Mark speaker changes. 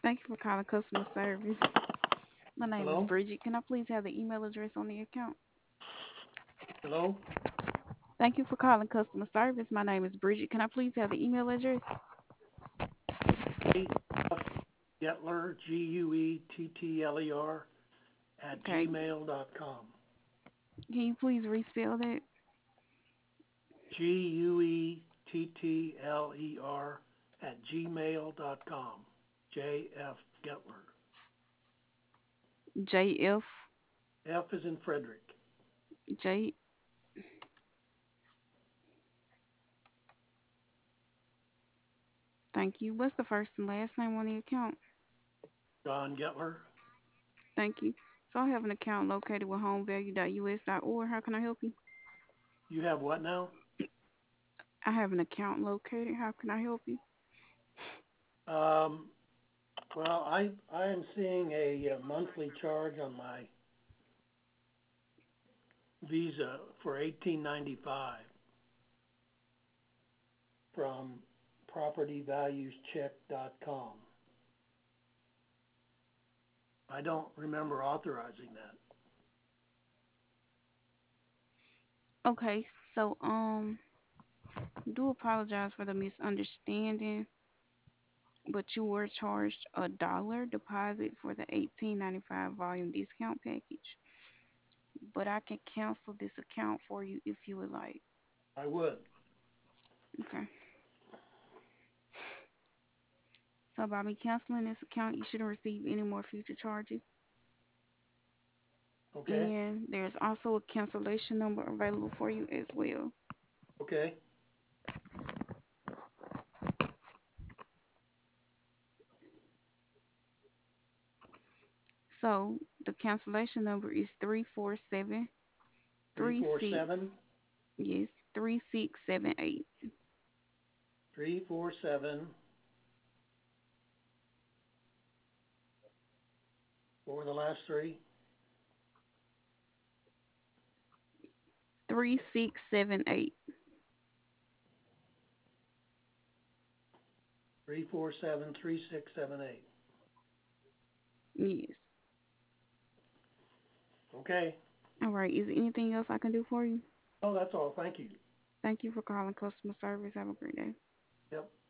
Speaker 1: Thank you for calling customer service. My name is
Speaker 2: Hello?
Speaker 1: Bridget. Can I please have the email address on the account?
Speaker 2: Hello?
Speaker 1: Thank you for calling customer service. My name is Bridget. Can I please have the email address?
Speaker 2: F. Gettler, Guettler, at
Speaker 1: Okay.
Speaker 2: gmail.com.
Speaker 1: Can you please respell that?
Speaker 2: Guettler at gmail.com. J.F. Gettler.
Speaker 1: JF.
Speaker 2: F is in Frederick.
Speaker 1: J. Thank you. What's the first and last name on the account?
Speaker 2: John Gettler.
Speaker 1: Thank you. So I have an account located with homevalue.us.org. How can I help you?
Speaker 2: You have what now?
Speaker 1: I have an account located. How can I help you?
Speaker 2: Um, well, I am seeing a monthly charge on my Visa for $18.95 from propertyvaluescheck.com. I don't remember authorizing that.
Speaker 1: Okay, so do apologize for the misunderstanding, but you were charged a dollar deposit for the 18.95 volume discount package. But I can cancel this account for you if you would like.
Speaker 2: I would.
Speaker 1: Okay. So by me canceling this account, you shouldn't receive any more future charges.
Speaker 2: Okay?
Speaker 1: And there's also a cancellation number available for you as well.
Speaker 2: Okay?
Speaker 1: So the cancellation number is 34736.
Speaker 2: 347
Speaker 1: Yes, 3678.
Speaker 2: 347. What were the last three?
Speaker 1: 3678.
Speaker 2: 3473678.
Speaker 1: Yes.
Speaker 2: Okay?
Speaker 1: All right. Is there anything else I can do for you?
Speaker 2: Oh, that's all. Thank you.
Speaker 1: Thank you for calling customer service. Have a great day.
Speaker 2: Yep.